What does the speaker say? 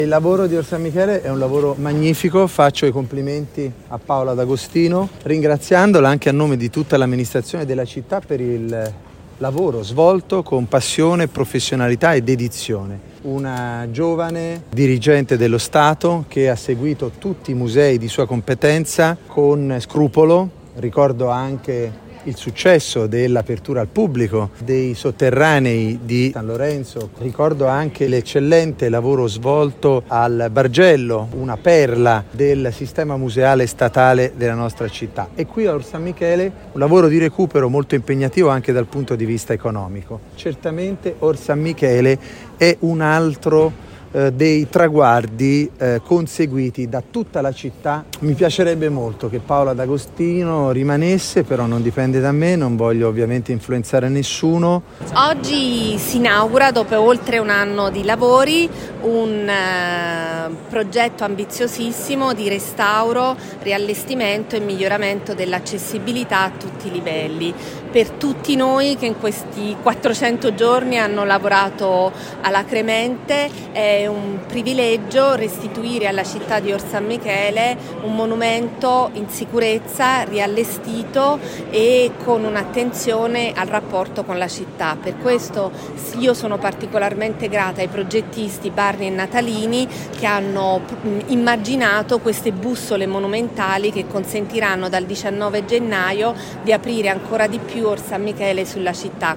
Il lavoro di Or San Michele è un lavoro magnifico, faccio i complimenti a Paola D'Agostino, ringraziandola anche a nome di tutta l'amministrazione della città per il lavoro svolto con passione, professionalità e dedizione. Una giovane dirigente dello Stato che ha seguito tutti i musei di sua competenza con scrupolo. Ricordo anche il successo dell'apertura al pubblico dei sotterranei di San Lorenzo. Ricordo anche l'eccellente lavoro svolto al Bargello, una perla del sistema museale statale della nostra città. E qui a Or San Michele un lavoro di recupero molto impegnativo anche dal punto di vista economico. Certamente Or San Michele è un altro dei traguardi conseguiti da tutta la città. Mi piacerebbe molto che Paola D'Agostino rimanesse, però non dipende da me, non voglio ovviamente influenzare nessuno. Oggi si inaugura, dopo oltre un anno di lavori, un progetto ambiziosissimo di restauro, riallestimento e miglioramento dell'accessibilità a tutti i livelli. Per tutti noi che in questi 400 giorni hanno lavorato alacremente è un privilegio restituire alla città di Or San Michele un monumento in sicurezza, riallestito e con un'attenzione al rapporto con la città. Per questo io sono particolarmente grata ai progettisti Barni e Natalini che hanno immaginato queste bussole monumentali che consentiranno dal 19 gennaio di aprire ancora di più Or San Michele sulla città.